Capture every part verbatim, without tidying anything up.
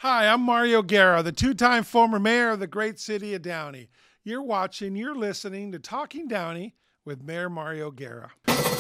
Hi, I'm Mario Guerra, the two-time former mayor of the great city of Downey. You're watching, you're listening to Talking Downey with Mayor Mario Guerra.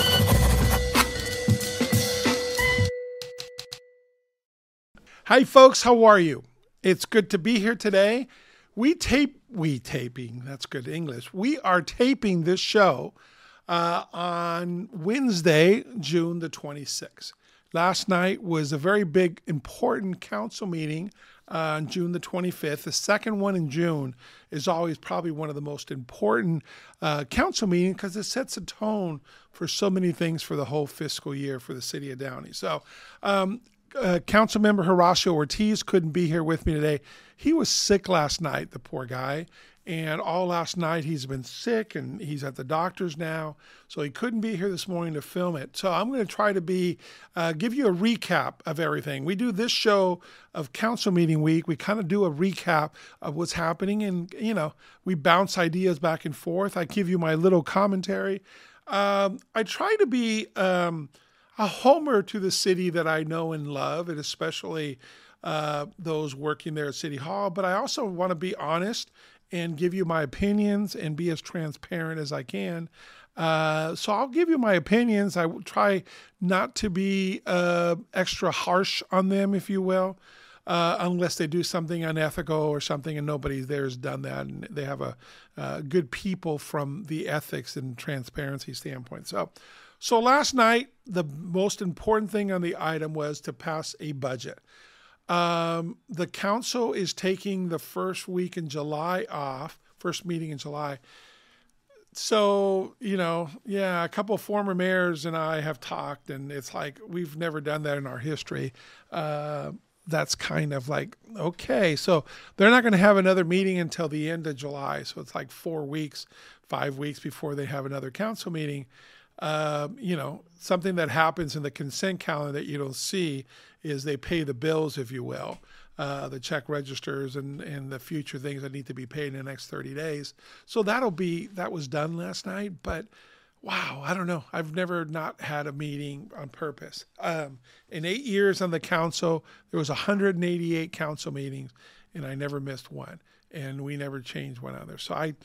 Hi, folks. How are you? It's good to be here today. We tape, we taping, that's good English. We are taping this show uh, on Wednesday, June the twenty-sixth. Last night was a very big, important council meeting uh, on June the twenty-fifth. The second one in June is always probably one of the most important uh, council meetings because it sets a tone for so many things for the whole fiscal year for the city of Downey. So, um, uh, Council Member Horacio Ortiz couldn't be here with me today. He was sick last night, the poor guy. And all last night he's been sick and he's at the doctor's now. So he couldn't be here this morning to film it. So I'm going to try to be, uh, give you a recap of everything. We do this show of council meeting week. We kind of do a recap of what's happening and, you know, we bounce ideas back and forth. I give you my little commentary. Um, I try to be um, a homer to the city that I know and love, and especially uh, those working there at City Hall. But I also want to be honest and give you my opinions and be as transparent as I can. Uh, so I'll give you my opinions. I will try not to be uh, extra harsh on them, if you will, uh, unless they do something unethical or something and nobody there has done that and they have a uh, good people from the ethics and transparency standpoint. So, so last night, the most important thing on the item was to pass a budget. Um, the council is taking the first week in July off, first meeting in July. So, you know, yeah, a couple of former mayors and I have talked, and it's like we've never done that in our history. Uh, that's kind of like, okay, so they're not going to have another meeting until the end of July. So it's like four weeks, five weeks before they have another council meeting. Uh, you know, something that happens in the consent calendar that you don't see is they pay the bills, if you will, uh, the check registers and, and the future things that need to be paid in the next thirty days. So that'll be, that was done last night, but wow, I don't know. I've never not had a meeting on purpose. Um, in eight years on the council, there was one hundred eighty-eight council meetings and I never missed one, and we never changed one other. So I,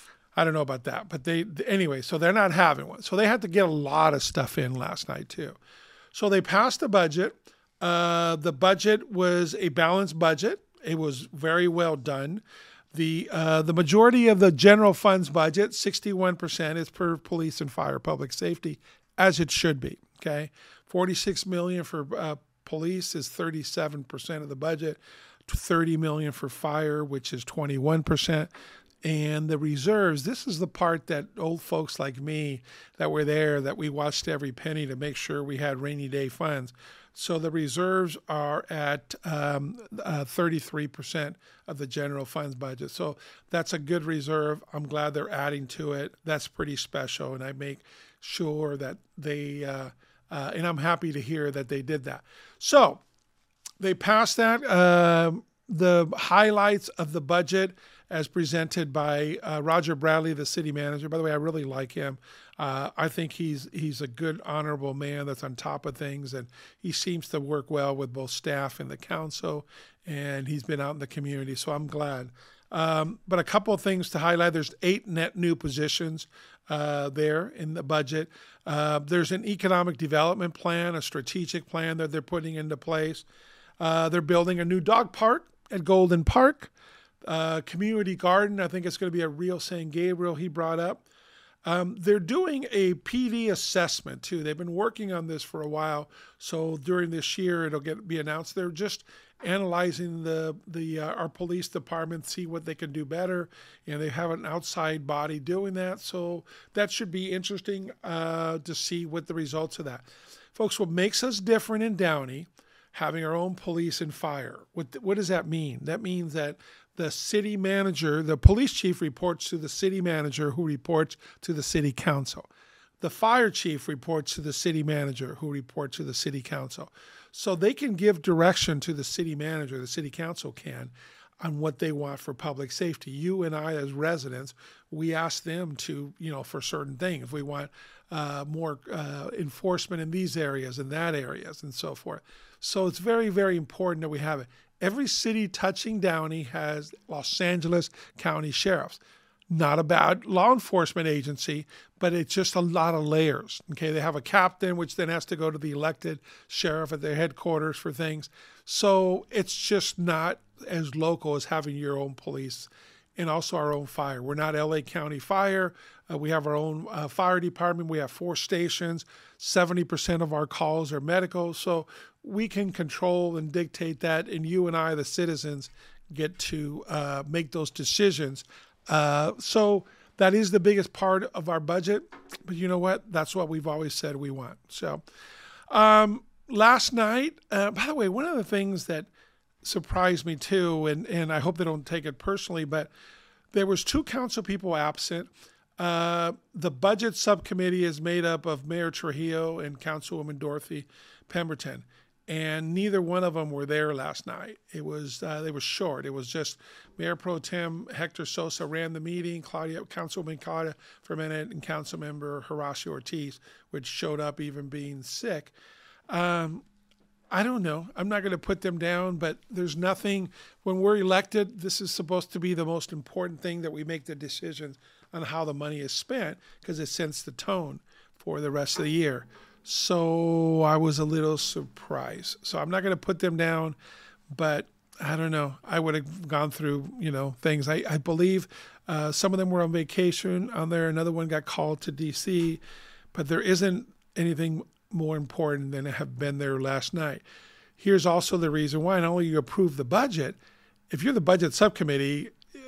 I don't know about that, but they, anyway, so they're not having one. So they had to get a lot of stuff in last night too. So they passed the budget. Uh, the budget was a balanced budget. It was very well done. The uh, the majority of the general funds budget, sixty-one percent, is per police and fire public safety, as it should be. Okay, forty-six million dollars for uh, police is thirty-seven percent of the budget, thirty million dollars for fire, which is twenty-one percent. And the reserves, this is the part that old folks like me that were there, that we watched every penny to make sure we had rainy day funds. So the reserves are at um, uh, thirty-three percent of the general funds budget. So that's a good reserve. I'm glad they're adding to it. That's pretty special. And I make sure that they, uh, uh, and I'm happy to hear that they did that. So they passed that. Uh, the highlights of the budget as presented by uh, Roger Bradley, the city manager. By the way, I really like him. Uh, I think he's he's a good, honorable man that's on top of things, and he seems to work well with both staff and the council, and he's been out in the community, so I'm glad. Um, but a couple of things to highlight. There's eight net new positions uh, there in the budget. Uh, there's an economic development plan, a strategic plan that they're putting into place. Uh, they're building a new dog park at Golden Park. Uh, community garden, I think it's going to be a real San Gabriel he brought up. Um, they're doing a P D assessment too. They've been working on this for a while. So during this year, it'll get be announced. They're just analyzing the the uh, our police department, see what they can do better. And they have an outside body doing that. So that should be interesting uh, to see what the results of that. Folks, what makes us different in Downey, having our own police and fire. What what does that mean? That means that the city manager, the police chief reports to the city manager, who reports to the city council. The fire chief reports to the city manager, who reports to the city council. So they can give direction to the city manager, the city council can, on what they want for public safety. You and I as residents, we ask them to, you know, for certain things. If we want uh, more uh, enforcement in these areas and that areas and so forth. So it's very, very important that we have it. every city touching Downey has Los Angeles County sheriffs. Not a bad law enforcement agency, but it's just a lot of layers. Okay, they have a captain, which then has to go to the elected sheriff at their headquarters for things. So it's just not as local as having your own police and also our own fire. We're not L A County Fire. Uh, we have our own uh, fire department. We have four stations. seventy percent of our calls are medical. So we can control and dictate that, and you and I, the citizens, get to uh, make those decisions. Uh, so that is the biggest part of our budget. But you know what? That's what we've always said we want. So um, last night, uh, by the way, one of the things that surprised me too, and, and I hope they don't take it personally, but there was two council people absent. Uh, the budget subcommittee is made up of Mayor Trujillo and Councilwoman Dorothy Pemberton, and neither one of them were there last night. It was uh, they were short. It was just Mayor Pro Tem Hector Sosa ran the meeting, Claudia, Councilwoman Claudia Fermena, and Councilmember Horacio Ortiz, which showed up even being sick. Um, I don't know. I'm not going to put them down, but there's nothing. When we're elected, this is supposed to be the most important thing, that we make the decisions on how the money is spent, because it sets the tone for the rest of the year. So I was a little surprised. So I'm not going to put them down, but I don't know. I would have gone through, you know, things. I, I believe uh, some of them were on vacation on there. Another one got called to D C, but there isn't anything more important than to have been there last night. Here's also the reason why. Not only you approve the budget, if you're the budget subcommittee,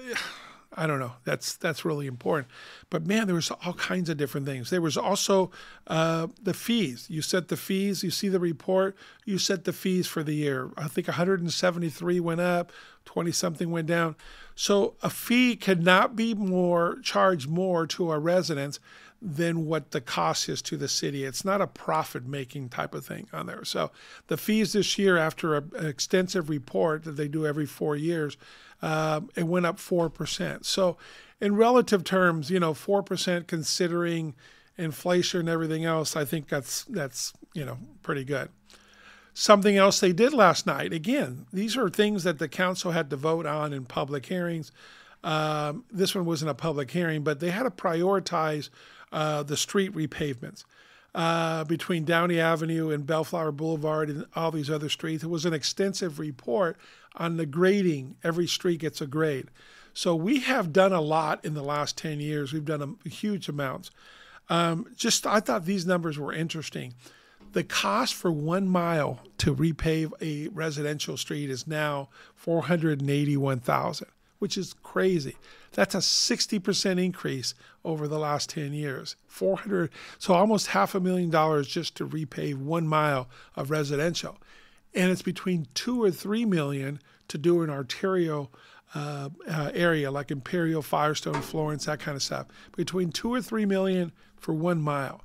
I don't know, that's that's really important. But man, there was all kinds of different things. There was also uh, the fees. You set the fees, you see the report, you set the fees for the year. I think one hundred seventy-three went up, twenty something went down. So a fee cannot be more, charged more to our residents than what the cost is to the city. It's not a profit-making type of thing on there. So the fees this year, after a, an extensive report that they do every four years, uh, it went up four percent. So in relative terms, you know, four percent considering inflation and everything else, I think that's, that's you know, pretty good. Something else they did last night, again, these are things that the council had to vote on in public hearings. Um, this one wasn't a public hearing, but they had to prioritize Uh, the street repavements uh, between Downey Avenue and Bellflower Boulevard and all these other streets. It was an extensive report on the grading. Every street gets a grade. So we have done a lot in the last ten years. We've done a, huge amounts. Um, just I thought these numbers were interesting. The cost for one mile to repave a residential street is now four hundred eighty-one thousand dollars, which is crazy. That's a sixty percent increase over the last ten years. four hundred, so almost half a million dollars just to repave one mile of residential. And it's between two or three million to do an arterial uh, uh, area like Imperial, Firestone, Florence, that kind of stuff. Between two or three million for one mile.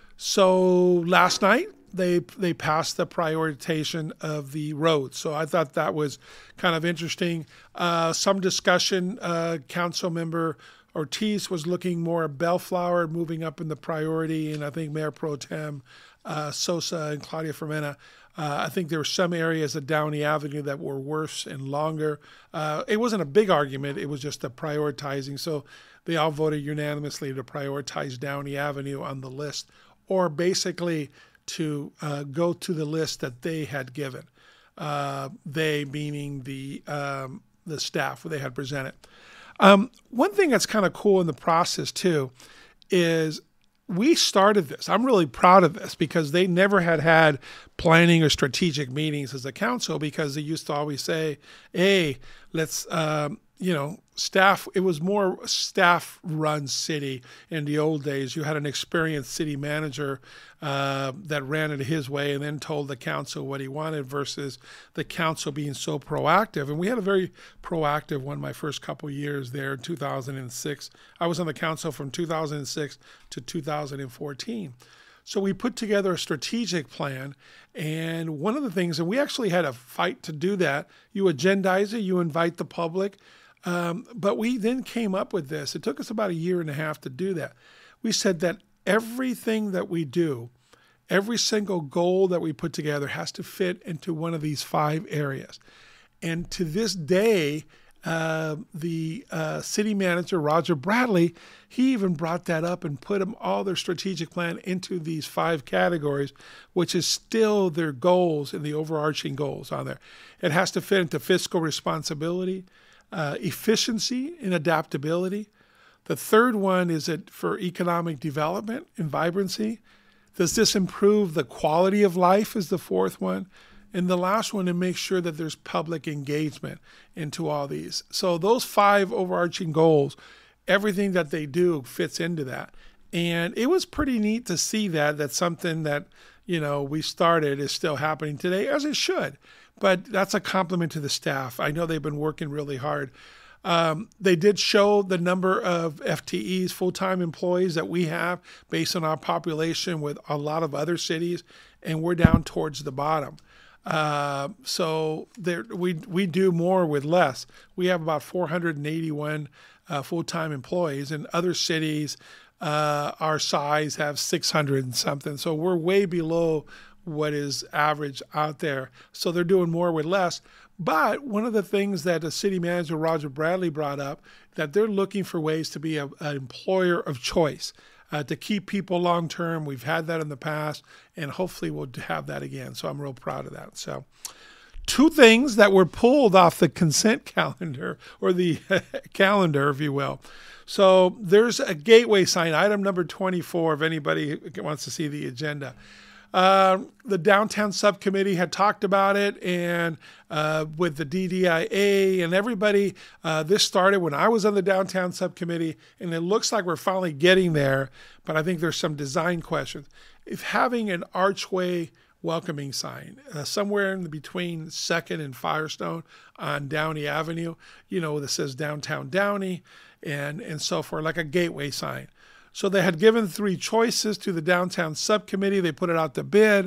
So last night, they they passed the prioritization of the roads. So I thought that was kind of interesting. Uh, some discussion, uh, Council Member Ortiz was looking more at Bellflower, moving up in the priority, and I think Mayor Pro Tem uh, Sosa and Claudia Fermena. Uh, I think there were some areas of Downey Avenue that were worse and longer. Uh, it wasn't a big argument. It was just a prioritizing. So they all voted unanimously to prioritize Downey Avenue on the list, or basically to uh, go to the list that they had given. Uh, they meaning the um, the staff they had presented. Um, one thing that's kind of cool in the process too is we started this. I'm really proud of this because they never had had planning or strategic meetings as a council, because they used to always say, hey, let's, um, you know, staff, it was more staff-run city in the old days. You had an experienced city manager uh, that ran it his way and then told the council what he wanted, versus the council being so proactive. And we had a very proactive one my first couple of years there in two thousand six. I was on the council from two thousand six to two thousand fourteen. So we put together a strategic plan, and one of the things, and we actually had a fight to do that, you agendize it, you invite the public, um, but we then came up with this. It took us about a year and a half to do that. We said that everything that we do, every single goal that we put together has to fit into one of these five areas. And to this day, uh, the uh, city manager, Roger Bradley, he even brought that up and put them all their strategic plan into these five categories, which is still their goals and the overarching goals on there. It has to fit into fiscal responsibility, uh, efficiency, and adaptability. The third one is it for economic development and vibrancy. Does this improve the quality of life is the fourth one. And the last one, to make sure that there's public engagement into all these. So those five overarching goals, everything that they do fits into that. And it was pretty neat to see that, that's something that, you know, we started is still happening today, as it should. But that's a compliment to the staff. I know they've been working really hard. Um, they did show the number of F T Es, full-time employees that we have based on our population with a lot of other cities, and we're down towards the bottom. Uh, so there, we we do more with less. We have about four hundred eighty-one uh, full-time employees, and other cities uh, our size have six hundred and something. So we're way below what is average out there. So they're doing more with less. But one of the things that the city manager, Roger Bradley, brought up, that they're looking for ways to be a, an employer of choice. Uh, to keep people long-term. We've had that in the past, and hopefully we'll have that again. So I'm real proud of that. So two things that were pulled off the consent calendar, or the calendar, if you will. So there's a gateway sign, item number twenty-four, if anybody wants to see the agenda. Uh, the downtown subcommittee had talked about it, and uh, with the D D I A and everybody, uh, this started when I was on the downtown subcommittee, and it looks like we're finally getting there, but I think there's some design questions. If having an archway welcoming sign uh, somewhere in between Second and Firestone on Downey Avenue, you know, that says Downtown Downey and, and so forth, like a gateway sign. So they had given three choices to the downtown subcommittee. They put it out to bid,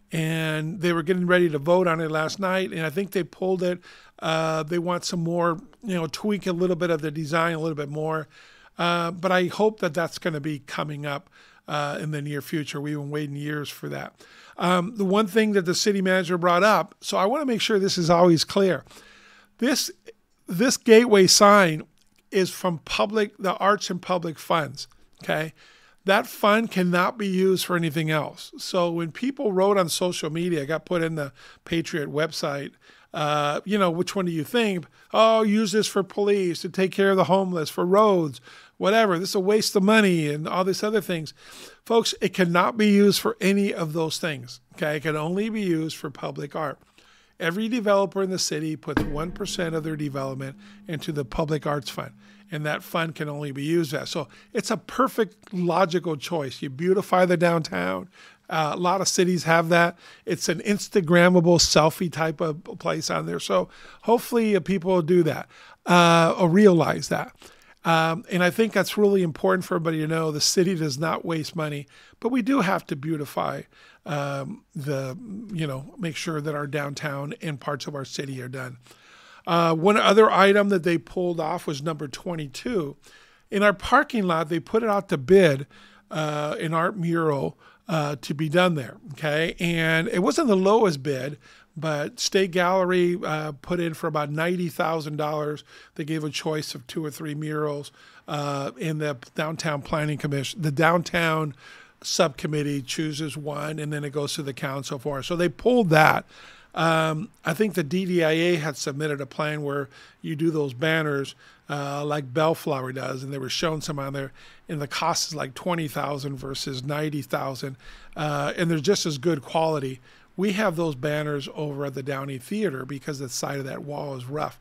and they were getting ready to vote on it last night. And I think they pulled it. Uh, they want some more, you know, tweak a little bit of the design a little bit more. Uh, but I hope that that's going to be coming up uh, in the near future. We've been waiting years for that. Um, the one thing that the city manager brought up, so I want to make sure this is always clear. This this gateway sign is from public, the arts and public funds. Okay, that fund cannot be used for anything else. So when people wrote on social media, got put in the Patriot website, uh, you know, which one do you think? Oh, use this for police, to take care of the homeless, for roads, whatever. This is a waste of money and all these other things. Folks, it cannot be used for any of those things. Okay, it can only be used for public art. Every developer in the city puts one percent of their development into the public arts fund, and that fund can only be used that. So it's a perfect logical choice. You beautify the downtown. Uh, a lot of cities have that. It's an Instagrammable selfie type of place on there. So hopefully uh, people will do that uh, or realize that. Um, and I think that's really important for everybody to know. The city does not waste money, but we do have to beautify um, the, you know, make sure that our downtown and parts of our city are done. Uh, one other item that they pulled off was number twenty-two. In our parking lot, they put it out to bid, uh, an art mural uh, to be done there, okay? And it wasn't the lowest bid, but State Gallery uh, put in for about ninety thousand dollars. They gave a choice of two or three murals uh, in the Downtown Planning Commission. The Downtown Subcommittee chooses one, and then it goes to the council for it. So they pulled that. Um, I think the D D I A had submitted a plan where you do those banners uh, like Bellflower does, and they were showing some on there, and the cost is like twenty thousand dollars versus ninety thousand dollars, uh, and they're just as good quality. We have those banners over at the Downey Theater because the side of that wall is rough.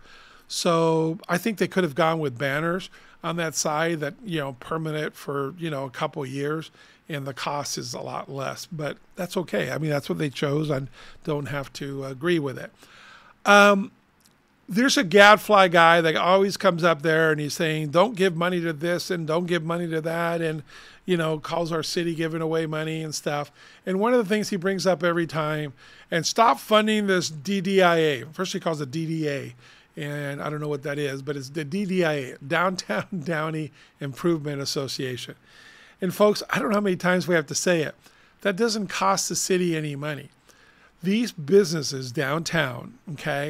So I think they could have gone with banners on that side that, you know, permanent for, you know, a couple of years, and the cost is a lot less, but that's okay. I mean, that's what they chose. I don't have to agree with it. Um, there's a gadfly guy that always comes up there and he's saying, don't give money to this and don't give money to that, and, you know, calls our city giving away money and stuff. And one of the things he brings up every time, and stop funding this D D I A. First he calls it D D A, and I don't know what that is, but it's the D D I A, Downtown Downey Improvement Association. And folks, I don't know how many times we have to say it. That doesn't cost the city any money. These businesses downtown, okay,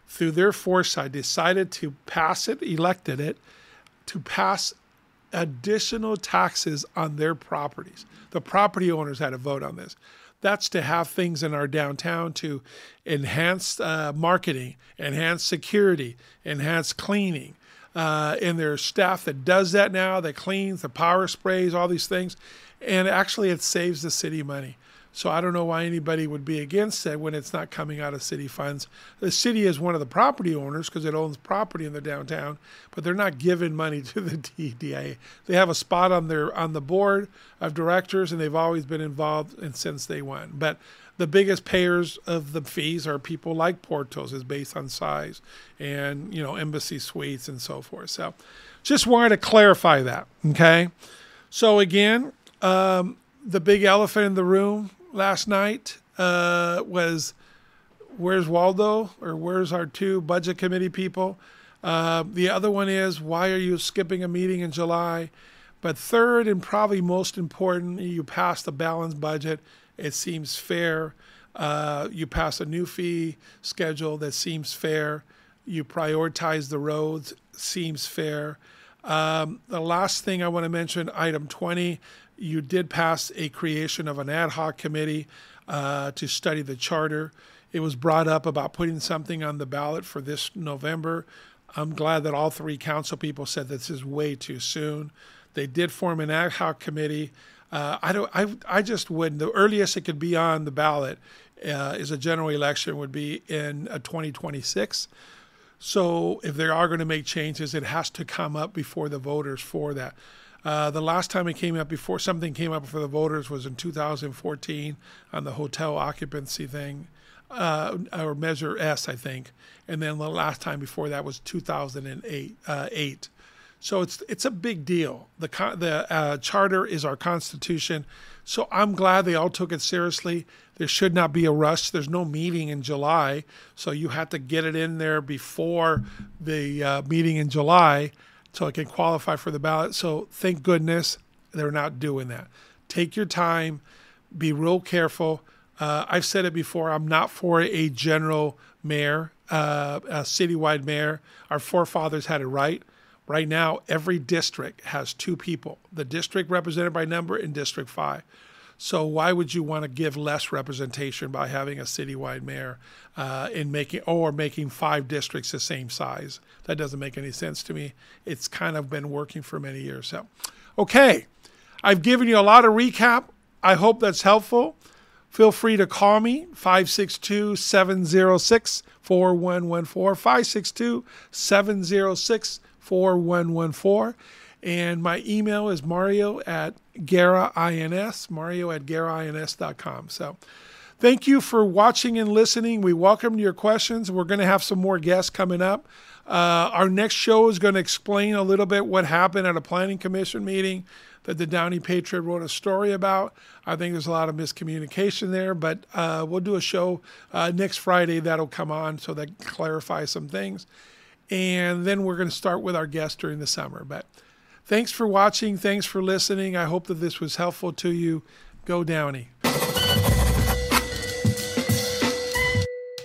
through their foresight, decided to pass it, elected it, to pass additional taxes on their properties. The property owners had a vote on this. That's to have things in our downtown to enhance uh, marketing, enhance security, enhance cleaning. Uh, and there's staff that does that now, that cleans, the power sprays, all these things. And actually it saves the city money. So I don't know why anybody would be against it when it's not coming out of city funds. The city is one of the property owners because it owns property in the downtown, but they're not giving money to the D E D I A. They have a spot on their on the board of directors, and they've always been involved in, since day one. But the biggest payers of the fees are people like Portos, is based on size, and you know Embassy Suites and so forth. So just wanted to clarify that. Okay. So again, um, the big elephant in the room last night uh, was, where's Waldo, or where's our two budget committee people? Uh, the other one is, why are you skipping a meeting in July? But third, and probably most important, you passed a balanced budget. It seems fair. Uh, you pass a new fee schedule that seems fair. You prioritize the roads, seems fair. Um, the last thing I want to mention, item twenty, you did pass a creation of an ad hoc committee uh, to study the charter. It was brought up about putting something on the ballot for this November. I'm glad that all three council people said this is way too soon. They did form an ad hoc committee. Uh, I don't. I. I just wouldn't. The earliest it could be on the ballot uh, is a general election would be in uh, twenty twenty-six. So if they are going to make changes, it has to come up before the voters for that. Uh, the last time it came up before something came up for the voters was in two thousand fourteen on the hotel occupancy thing, uh, or Measure S, I think. And then the last time before that was two thousand eight. Uh, eight. So it's it's a big deal. The the uh, charter is our constitution. So I'm glad they all took it seriously. There should not be a rush. There's no meeting in July, so you have to get it in there before the uh, meeting in July, so it can qualify for the ballot. So thank goodness they're not doing that. Take your time. Be real careful. Uh, I've said it before. I'm not for a general mayor, uh, a citywide mayor. Our forefathers had it right. Right now, every district has two people, the district represented by number in District five. So why would you want to give less representation by having a citywide mayor uh, in making or making five districts the same size? That doesn't make any sense to me. It's kind of been working for many years. So, okay, I've given you a lot of recap. I hope that's helpful. Feel free to call me, five six two, seven zero six, four one one four, five six two, seven zero six, four one one four. And my email is mario at GaraINS, mario at GaraINS dot com. So thank you for watching and listening. We welcome your questions. We're going to have some more guests coming up. Uh, our next show is going to explain a little bit what happened at a planning commission meeting that the Downey Patriot wrote a story about. I think there's a lot of miscommunication there, but uh, we'll do a show uh, next Friday that'll come on so that clarifies some things. And then we're going to start with our guests during the summer. But thanks for watching. Thanks for listening. I hope that this was helpful to you. Go Downey.